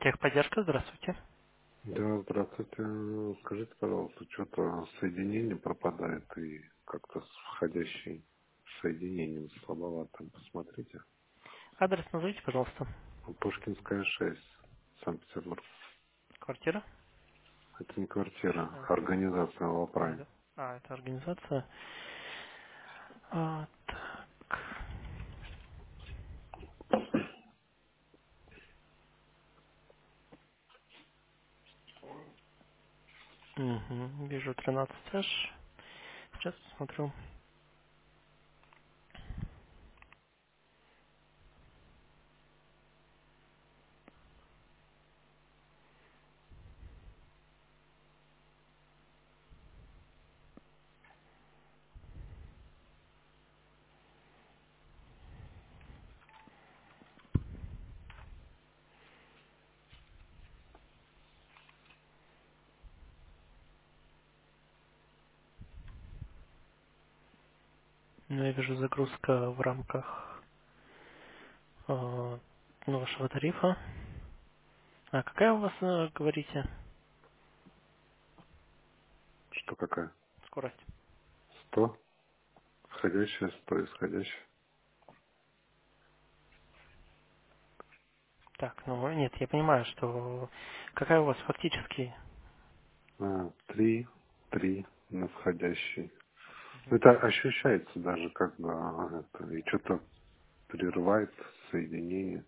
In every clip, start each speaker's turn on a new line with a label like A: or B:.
A: Техподдержка, здравствуйте.
B: Да, здравствуйте. Скажите, пожалуйста, что-то соединение пропадает и как-то с входящим соединением слабовато. Посмотрите.
A: Адрес назовите, пожалуйста.
B: Пушкинская 6, Санкт-Петербург.
A: Квартира?
B: Это не квартира,
A: А,
B: организация Лапрайм.
A: да. Это организация. Так. Угу. Вижу 13 эш. Сейчас посмотрю. Ну, я вижу загрузка в рамках вашего тарифа. А какая у вас, говорите,
B: Что какая?
A: скорость?
B: 100, входящая, 100, исходящая.
A: Так, ну нет, я понимаю, что какая у вас фактически.
B: 3, 3 на входящий. Это ощущается даже как бы это, и что-то прерывает соединение.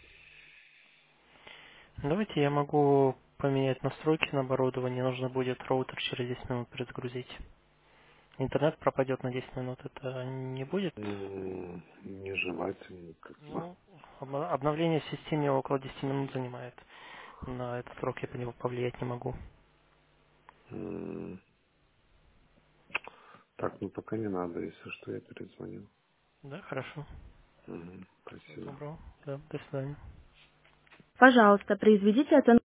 A: Давайте я могу поменять настройки на оборудование. Нужно будет роутер через 10 минут перезагрузить. Интернет пропадет на 10 минут. Это не будет?
B: Нежелательно, как бы.
A: Ну, обновление в системе около 10 минут занимает. На этот срок я по него повлиять не могу.
B: М, Так, ну пока не надо, если что, я перезвоню.
A: Да, хорошо. Всего
B: Спасибо.
A: доброго. Да, до свидания.
C: Пожалуйста, произведите оценку.